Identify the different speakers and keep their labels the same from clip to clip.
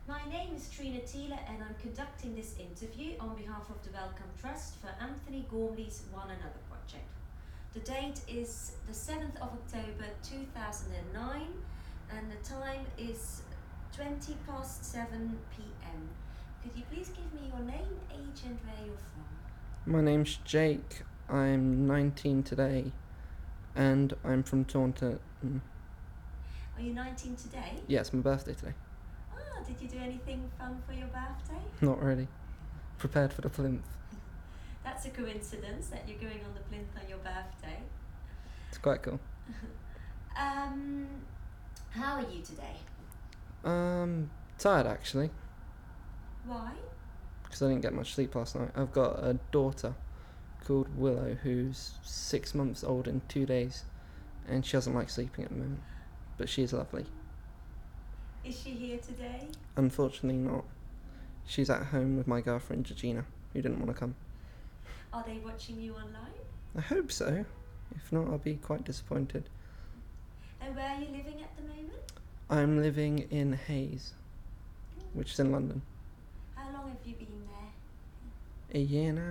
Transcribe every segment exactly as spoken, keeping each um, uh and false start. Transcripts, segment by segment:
Speaker 1: My name is Trina Thiele and I'm conducting this interview on behalf of the Wellcome Trust for Anthony Gormley's One Another project. The date is the seventh of October two thousand nine and the time is twenty past seven p m. Could you please give me your name, age and where you're from?
Speaker 2: My name's Jake. I'm nineteen today, and I'm from Taunton.
Speaker 1: Are you nineteen today?
Speaker 2: Yeah, it's my birthday today.
Speaker 1: Ah, did you do anything fun for your birthday?
Speaker 2: Not really. Prepared for the plinth.
Speaker 1: That's a coincidence that you're going on the plinth on your birthday.
Speaker 2: It's quite cool.
Speaker 1: um, how are you today?
Speaker 2: Um, tired actually,
Speaker 1: Why?
Speaker 2: because I didn't get much sleep last night. I've got a daughter called Willow who's six months old in two days, and she doesn't like sleeping at the moment, but she is lovely.
Speaker 1: Is she here today?
Speaker 2: Unfortunately not. She's at home with my girlfriend Georgina, who didn't want to come.
Speaker 1: Are they watching you online?
Speaker 2: I hope so. If not, I'll be quite disappointed.
Speaker 1: And where are you living at the moment?
Speaker 2: I'm living in Hayes, which is in London.
Speaker 1: How long have you been there?
Speaker 2: A year now.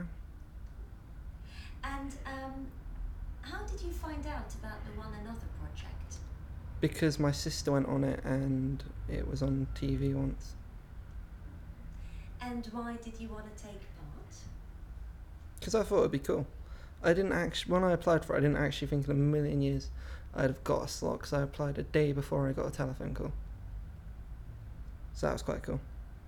Speaker 1: And um, how did you find out about the One Another project?
Speaker 2: Because my sister went on it and it was on T V once.
Speaker 1: And why did you want to take part?
Speaker 2: Because I thought it'd be cool. I didn't actually, when I applied for it, I didn't actually think in a million years I'd have got a slot, because I applied a day before I got a telephone call. So that was quite cool.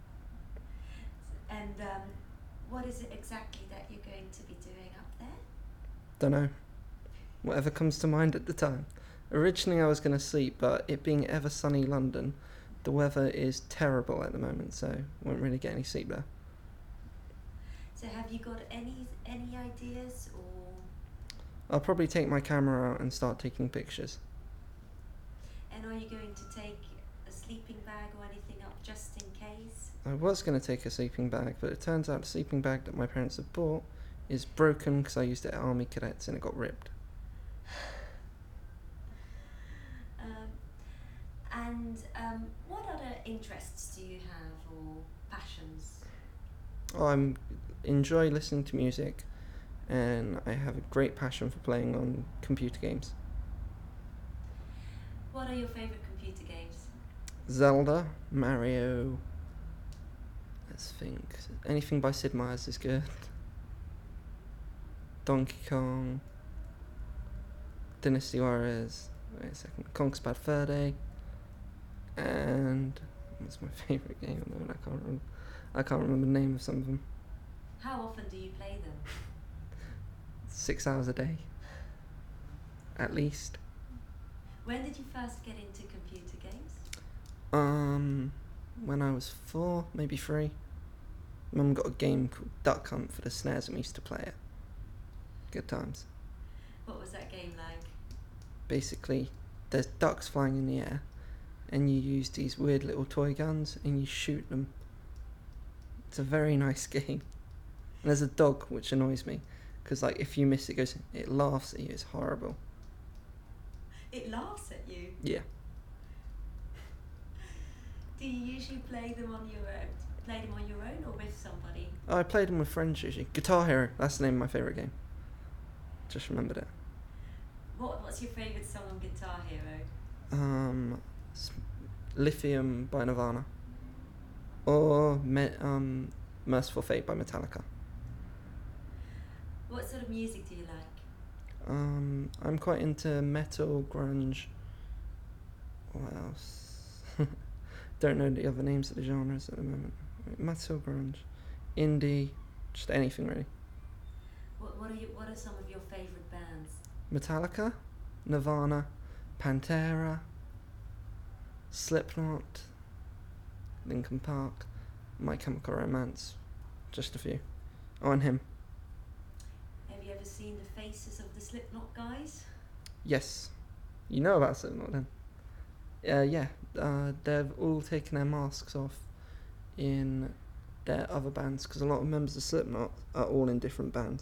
Speaker 1: And um, what is it exactly that you're going to be doing up there?
Speaker 2: Dunno. Whatever comes to mind at the time. Originally I was going to sleep, but it being ever sunny London, the weather is terrible at the moment, so won't really get any sleep there.
Speaker 1: So have you got any any ideas or?
Speaker 2: I'll probably take my camera out and start taking pictures.
Speaker 1: And are you going to take a sleeping bag or anything up just in case?
Speaker 2: I was going to take a sleeping bag, but it turns out the sleeping bag that my parents have bought is broken because I used it at Army Cadets and it got ripped.
Speaker 1: Um, and um, what other interests do you have or passions?
Speaker 2: Oh, I enjoy listening to music, and I have a great passion for playing on computer games.
Speaker 1: What are your favourite computer games?
Speaker 2: Zelda, Mario, let's think, anything by Sid Meier's is good. Donkey Kong, Dynasty Warriors, wait a second, Conker's Bad Fur Day, and what's my favourite game at the moment? I can't remember. I can't remember the name of some of them.
Speaker 1: How often do you play them?
Speaker 2: Six hours a day, at least.
Speaker 1: When did you first get into computer games?
Speaker 2: Um, when I was four, maybe three. Mum got a game called Duck Hunt for the S N E S and we used to play it. Good times.
Speaker 1: What was that game like?
Speaker 2: Basically, there's ducks flying in the air, and you use these weird little toy guns and you shoot them. It's a very nice game. And there's a dog, which annoys me, because like if you miss it, it goes, it laughs at you. It's horrible.
Speaker 1: It laughs at you.
Speaker 2: Yeah.
Speaker 1: Do you usually play them on your own? Play them on your own or with somebody?
Speaker 2: I played them with friends usually. Guitar Hero, that's the name of my favourite game. Just remembered it.
Speaker 1: What What's your favourite song on Guitar Hero?
Speaker 2: Um, s- Lithium by Nirvana, or Me- um, Merciful Fate by Metallica.
Speaker 1: What sort of music do you like?
Speaker 2: Um, I'm quite into metal, grunge. What else? Don't know the other names of the genres at the moment. Metal, grunge, indie, just anything really.
Speaker 1: What What are you, What are some of your favourite bands?
Speaker 2: Metallica, Nirvana, Pantera, Slipknot, Linkin Park, My Chemical Romance, just a few. Oh, and him.
Speaker 1: Have you ever seen the faces of the Slipknot guys?
Speaker 2: Yes. You know about Slipknot then? Uh, yeah, uh, they've all taken their masks off in their other bands, because a lot of members of Slipknot are all in different bands.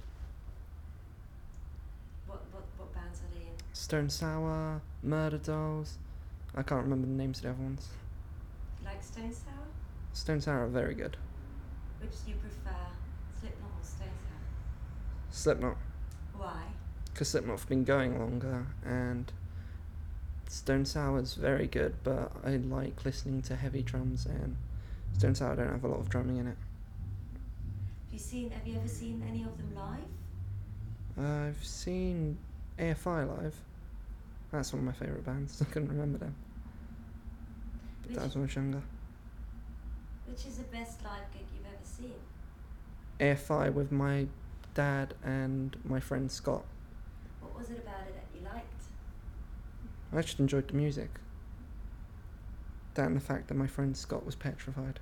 Speaker 1: What What What bands are they in?
Speaker 2: Stone Sour, Murder Dolls, I can't remember the names of the other ones.
Speaker 1: Like Stone Sour?
Speaker 2: Stone Sour are very good.
Speaker 1: Which do you prefer, Slipknot or Stone Sour?
Speaker 2: Slipknot,
Speaker 1: Why?
Speaker 2: because Slipknot have been going longer, and Stone Sour's very good, but I like listening to heavy drums, and Stone Sour don't have a lot of drumming in it.
Speaker 1: Have you seen? Have you ever seen any of them live?
Speaker 2: I've seen A F I live. That's one of my favourite bands. I couldn't remember them. But
Speaker 1: Which,
Speaker 2: that was when I was younger.
Speaker 1: which is the best live gig you've ever seen?
Speaker 2: A F I with my dad and my friend Scott.
Speaker 1: What was it about it that you liked?
Speaker 2: I just enjoyed the music. That and the fact that my friend Scott was petrified.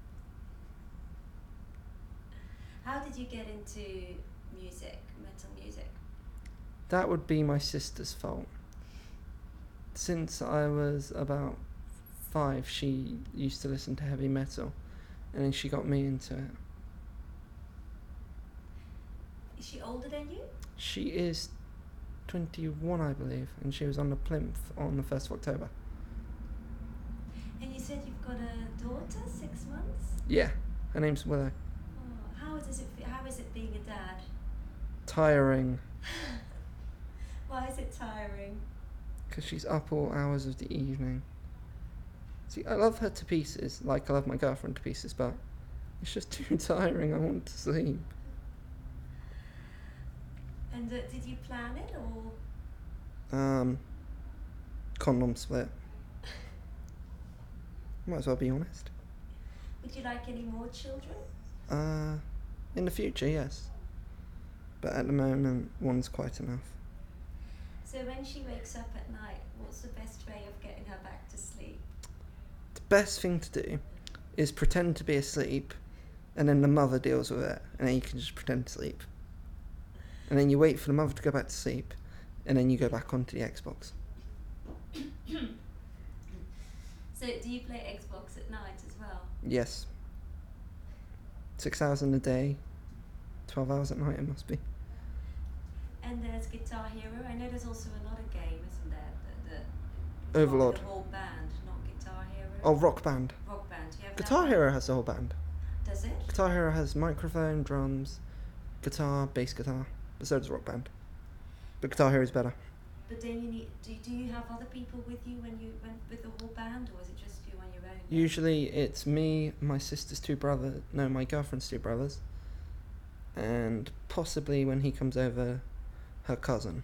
Speaker 1: How did you get into music, metal music?
Speaker 2: That would be my sister's fault. Since I was about five, she used to listen to heavy metal, and then she got me into it.
Speaker 1: Is she older than you?
Speaker 2: She is twenty-one, I believe, and she was on the plinth on the first of October.
Speaker 1: And you said you've got a daughter, six months?
Speaker 2: Yeah, her name's Willow.
Speaker 1: Oh, how does it? fe- How is it being a dad?
Speaker 2: Tiring,
Speaker 1: Why is it tiring?
Speaker 2: because she's up all hours of the evening. See, I love her to pieces, like I love my girlfriend to pieces, but it's just too tiring. I want to sleep.
Speaker 1: And uh, did you plan it or?
Speaker 2: Um, condom split. Might as well be honest.
Speaker 1: Would you like any more children?
Speaker 2: Uh, in the future, yes. But at the moment, one's quite enough.
Speaker 1: So when she wakes up at night, what's the best way of getting her back to sleep?
Speaker 2: The best thing to do is pretend to be asleep, and then the mother deals with it, and then you can just pretend to sleep. And then you wait for the mother to go back to sleep, and then you go back onto the Xbox.
Speaker 1: So do you play Xbox at night as well?
Speaker 2: Yes. Six hours in a day, twelve hours at night it must be.
Speaker 1: And there's Guitar Hero. I know there's also another game, isn't there? The, the
Speaker 2: Overlord.
Speaker 1: The whole band, not Guitar Hero.
Speaker 2: Oh, Rock Band.
Speaker 1: Rock Band. Do you have
Speaker 2: Guitar
Speaker 1: that
Speaker 2: Hero has the whole band.
Speaker 1: one? Does it?
Speaker 2: Guitar Hero has microphone, drums, guitar, bass guitar, but so does Rock Band. But Guitar Hero is better.
Speaker 1: But then you need. Do, do you have other people with you when you went with the whole band, or is it just you on your own?
Speaker 2: Usually it's me, my sister's two brothers, no, my girlfriend's two brothers, and possibly when he comes over, her cousin.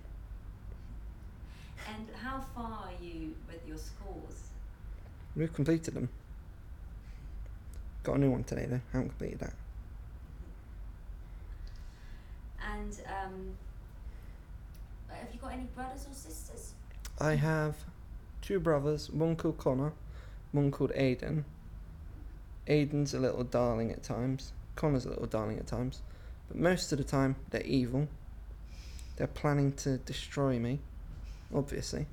Speaker 1: And how far are you with your scores?
Speaker 2: We've completed them. Got a new one today though, haven't completed that.
Speaker 1: And um, have you got any brothers or sisters?
Speaker 2: I have two brothers, one called Connor, one called Aiden. Aiden's a little darling at times, Connor's a little darling at times, but most of the time they're evil. They're planning to destroy me, obviously.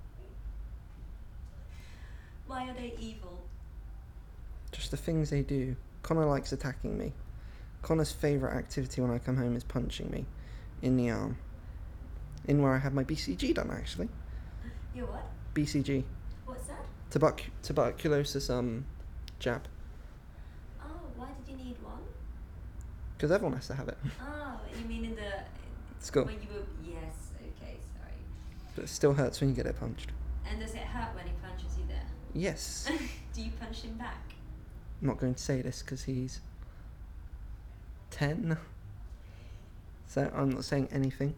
Speaker 1: Why are they evil?
Speaker 2: Just the things they do. Connor likes attacking me. Connor's favourite activity when I come home is punching me in the arm. In where I have my B C G done, actually.
Speaker 1: Your what?
Speaker 2: B C G.
Speaker 1: What's that?
Speaker 2: Tuberc- tuberculosis um jab.
Speaker 1: Oh, why did you need one?
Speaker 2: Because everyone has to have it.
Speaker 1: Oh, you mean in the
Speaker 2: School.
Speaker 1: when you were? Yes. Okay, sorry.
Speaker 2: But it still hurts when you get it punched.
Speaker 1: And does it hurt when he punches you there?
Speaker 2: Yes.
Speaker 1: Do you punch him back?
Speaker 2: I'm not going to say this because he's ten. So I'm not saying anything.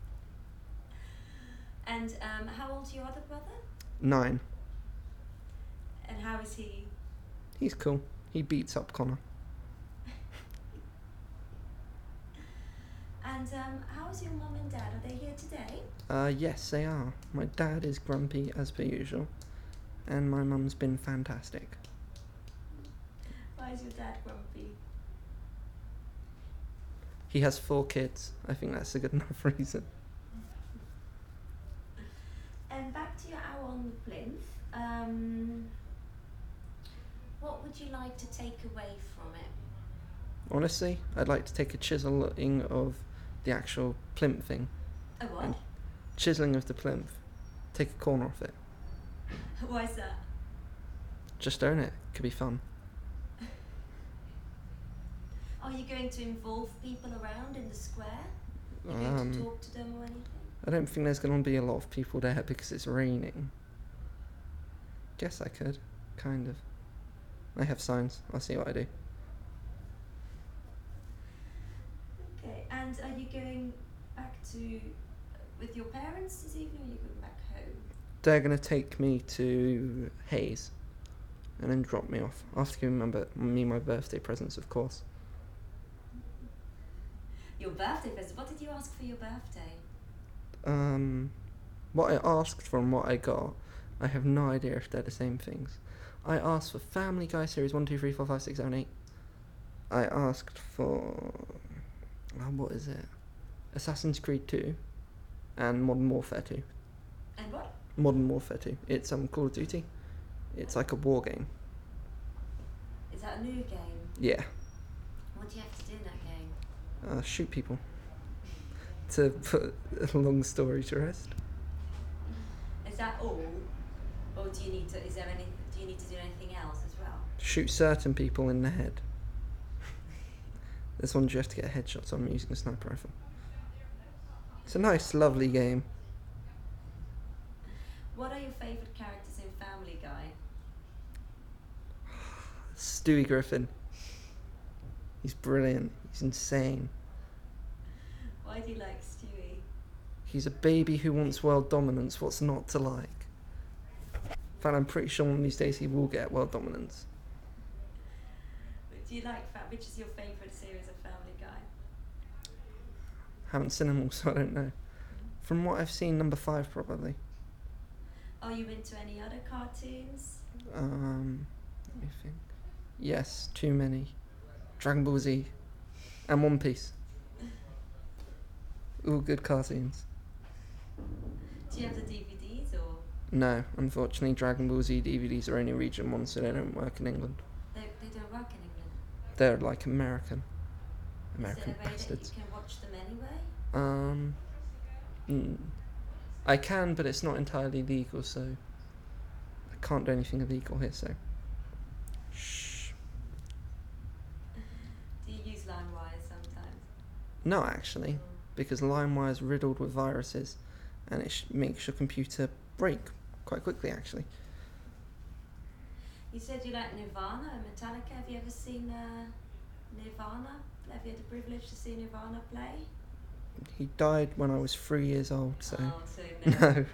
Speaker 1: And um, how old's your other brother?
Speaker 2: Nine.
Speaker 1: And how is he?
Speaker 2: He's cool. He beats up Connor.
Speaker 1: And um, how is your mum and dad? Are they here today?
Speaker 2: Uh, yes, they are. My dad is grumpy as per usual, and my mum's been fantastic.
Speaker 1: Why is your dad grumpy?
Speaker 2: He has four kids. I think that's a good enough reason.
Speaker 1: And back to your hour on the plinth. Um, what would you like to take away from it?
Speaker 2: Honestly, I'd like to take a chiseling of the actual plinth thing.
Speaker 1: A what?
Speaker 2: And chiseling of the plinth. Take a corner off it.
Speaker 1: Why is that?
Speaker 2: Just own it. Could be fun.
Speaker 1: Are you going to involve people around in the square? Are you
Speaker 2: Um,
Speaker 1: going to talk to them or anything?
Speaker 2: I don't think there's going to be a lot of people there because it's raining. Guess I could, kind of. I have signs. I'll see what I do.
Speaker 1: Okay, and are you going back to with your parents this evening, or are you going back home?
Speaker 2: They're going to take me to Hayes and then drop me off after giving my bir- me my birthday presents, of course.
Speaker 1: Your birthday present? What did you ask for your birthday?
Speaker 2: Um, what I asked for and what I got, I have no idea if they're the same things. I asked for Family Guy Series one, two, three, four, five, six, seven, eight. I asked for... Oh, what is it? Assassin's Creed two and Modern Warfare two.
Speaker 1: And what?
Speaker 2: Modern Warfare two. It's um, Call of Duty. It's like a war game.
Speaker 1: Is that a new game?
Speaker 2: Yeah.
Speaker 1: What do you have to do in that game?
Speaker 2: Uh, shoot people. To put a long story to rest.
Speaker 1: Is that all? Or do you need to, is there any, do you need to do anything else as well?
Speaker 2: Shoot certain people in the head. This one you have to get headshots on using a sniper rifle. It's a nice, lovely game.
Speaker 1: What are your favourite characters in Family Guy?
Speaker 2: Stewie Griffin. He's brilliant. He's insane.
Speaker 1: Why do you like Stewie?
Speaker 2: He's a baby who wants world dominance. What's not to like? In fact, I'm pretty sure one of these days he will get world dominance.
Speaker 1: But do you like, fa- which is your favourite series of Family Guy?
Speaker 2: Haven't seen them all, so I don't know. From what I've seen, number five probably.
Speaker 1: Are you into any other cartoons?
Speaker 2: Um, let me think. Yes, too many. Dragon Ball Z and One Piece. All good cartoons.
Speaker 1: Do you have the D V Ds or?
Speaker 2: No, unfortunately, Dragon Ball Z D V Ds are only region one, so they don't work in England.
Speaker 1: They, they don't work in England?
Speaker 2: They're like American. American
Speaker 1: Is there a way
Speaker 2: bastards.
Speaker 1: that you can watch them anyway?
Speaker 2: Um, mm, I can, but it's not entirely legal, so I can't do anything illegal here, so shh.
Speaker 1: Do you use LimeWire sometimes?
Speaker 2: No, actually, because LimeWire is riddled with viruses, and it sh- makes your computer break quite quickly, actually.
Speaker 1: You said you like Nirvana and Metallica. Have you ever seen uh, Nirvana? Have you had the privilege to see Nirvana play?
Speaker 2: He died when I was three years old, so
Speaker 1: Oh, so no.
Speaker 2: no.
Speaker 1: That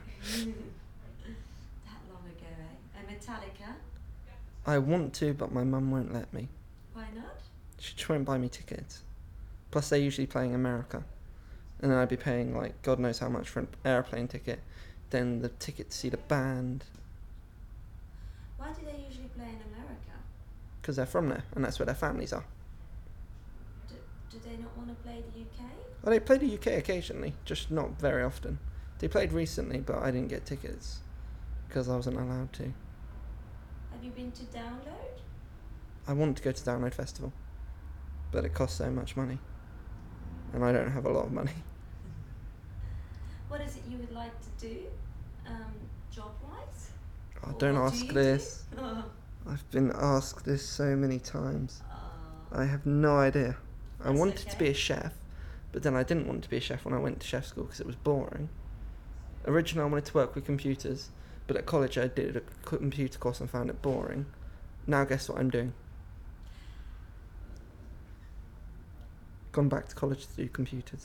Speaker 1: long ago, eh? And Metallica?
Speaker 2: I want to, but my mum won't let me.
Speaker 1: Why not?
Speaker 2: She just won't buy me tickets. Plus, they're usually playing America, and then I'd be paying like God knows how much for an airplane ticket. Then the ticket to see the band,
Speaker 1: Why do they usually play in America?
Speaker 2: because they're from there, and that's where their families are.
Speaker 1: Do, do they not want to play the U K?
Speaker 2: Well, they play the U K occasionally, just not very often. They played recently, but I didn't get tickets because I wasn't allowed to.
Speaker 1: Have you been to Download?
Speaker 2: I want to go to Download Festival, but it costs so much money, and I don't have a lot of money.
Speaker 1: What is it you would like to do, um, job-wise?
Speaker 2: Oh,
Speaker 1: Or
Speaker 2: don't
Speaker 1: what do
Speaker 2: ask
Speaker 1: you
Speaker 2: this.
Speaker 1: do? Oh.
Speaker 2: I've been asked this so many times.
Speaker 1: Oh.
Speaker 2: I have no idea. I
Speaker 1: That's
Speaker 2: wanted to be
Speaker 1: okay.
Speaker 2: a chef, but then I didn't want to be a chef when I went to chef school because it was boring. Originally, I wanted to work with computers, but at college I did a computer course and found it boring. Now guess what I'm doing? Gone back to college to do computers.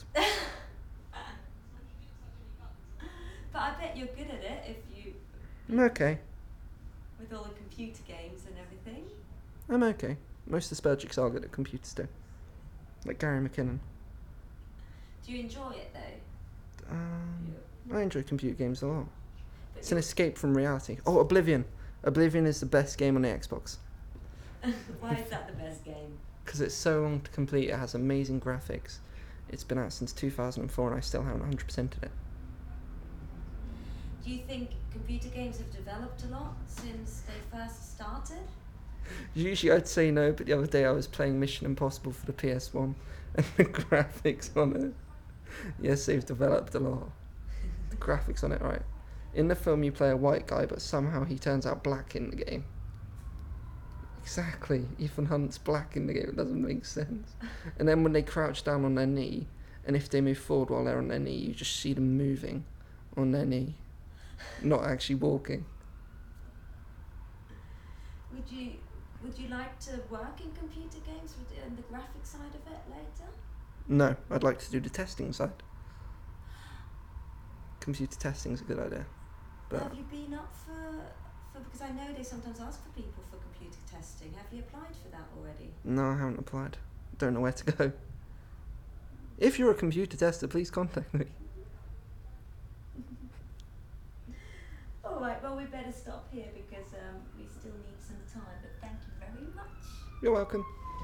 Speaker 1: But I bet you're good at it if you,
Speaker 2: I'm okay.
Speaker 1: with all the computer games and everything.
Speaker 2: I'm okay. Most of the spell chicks are good at computers too. Like Gary McKinnon.
Speaker 1: Do you enjoy it though?
Speaker 2: Um, I enjoy computer games a lot.
Speaker 1: But
Speaker 2: It's an escape from reality. Oh, Oblivion. Oblivion is the best game on the Xbox.
Speaker 1: Why is that the best game?
Speaker 2: Because it's so long to complete, it has amazing graphics. It's been out since two thousand four and I still haven't one hundred percented it.
Speaker 1: Do you think computer games have developed a lot since they first started?
Speaker 2: Usually I'd say no, but the other day I was playing Mission Impossible for the P S one and the graphics on it. Yes, they've developed a lot. The graphics on it, right. In the film you play a white guy, but somehow he turns out black in the game. Exactly. Ethan Hunt's black in the game. It doesn't make sense. And then when they crouch down on their knee, and if they move forward while they're on their knee, you just see them moving on their knee, not actually walking.
Speaker 1: Would you would you like to work in computer games with the, and the graphic side of it later?
Speaker 2: No, I'd like to do the testing side. Computer testing's a good idea. But
Speaker 1: have you been up for, for because I know they sometimes ask for people for computer testing. Have you applied for that already?
Speaker 2: no, I haven't applied. Don't know where to go. If you're a computer tester, please contact me.
Speaker 1: All right, well, we better stop here because um, we still need some time, but thank you very much.
Speaker 2: You're welcome.